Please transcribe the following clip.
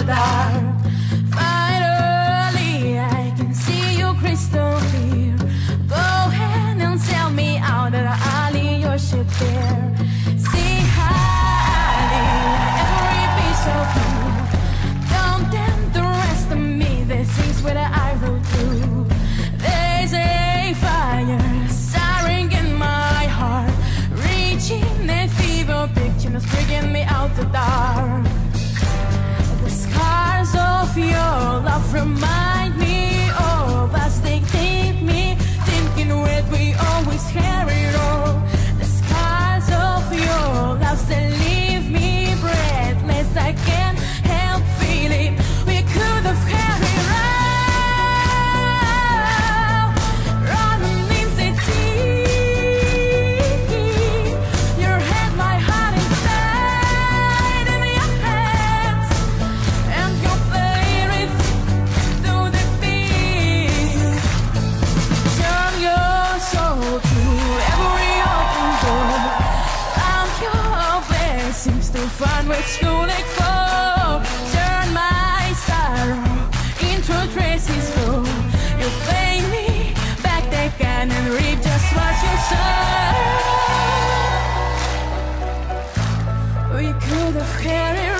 dark. Finally, I can see you crystal clear. Go ahead and tell me out that Ali, you're shit there. See Ali, every piece of you. Don't tempt the rest of me. This is what I will do. There's a fire stirring in my heart, reaching a fever pitch and it's bringing me out the dark. The scars of your love remind me of us. They keep me thinking where we always carry it all. The scars of your love still leave me breathless. I can't help feeling we could have carried it all. Running inside deep. You had my heart inside in your hands, and you played it through the beat. Turn your soul to every open door. Count your blessings to find which you let go. Turn my sorrow into traces flow. You play me back again and reap just what you sow. We could have carried